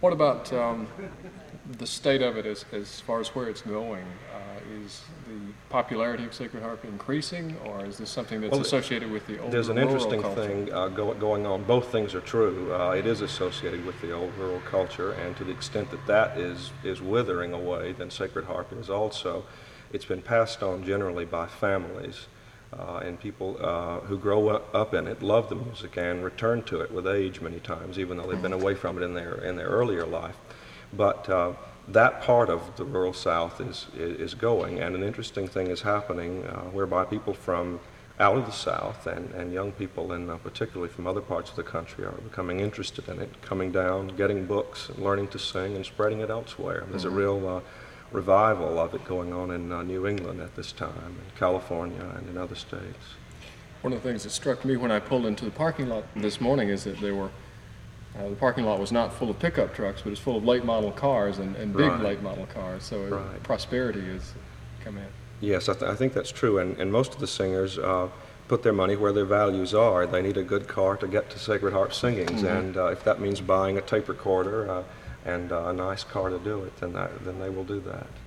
What about the state of it as far as where it's going? Is the popularity of Sacred Harp increasing, or is this something that's associated with the old There's an rural interesting culture? thing going on. Both things are true. It is associated with the old rural culture, and to the extent that that is withering away, then Sacred Harp is also. It's been passed on generally by families, and people who grow up in it love the music and return to it with age many times, even though they've been away from it in their earlier life. But that part of the rural South is going, and an interesting thing is happening whereby people from out of the South and young people, and particularly from other parts of the country, are becoming interested in it, coming down, getting books, and learning to sing, and spreading it elsewhere. There's a real revival of it going on in New England at this time, in California and in other states. One of the things that struck me when I pulled into the parking lot this morning is that the parking lot was not full of pickup trucks, but it's full of late model cars and big late model cars. So prosperity has come in. Yes, I think that's true. And most of the singers put their money where their values are. They need a good car to get to Sacred Harp singings. And if that means buying a tape recorder and a nice car to do it, then they will do that.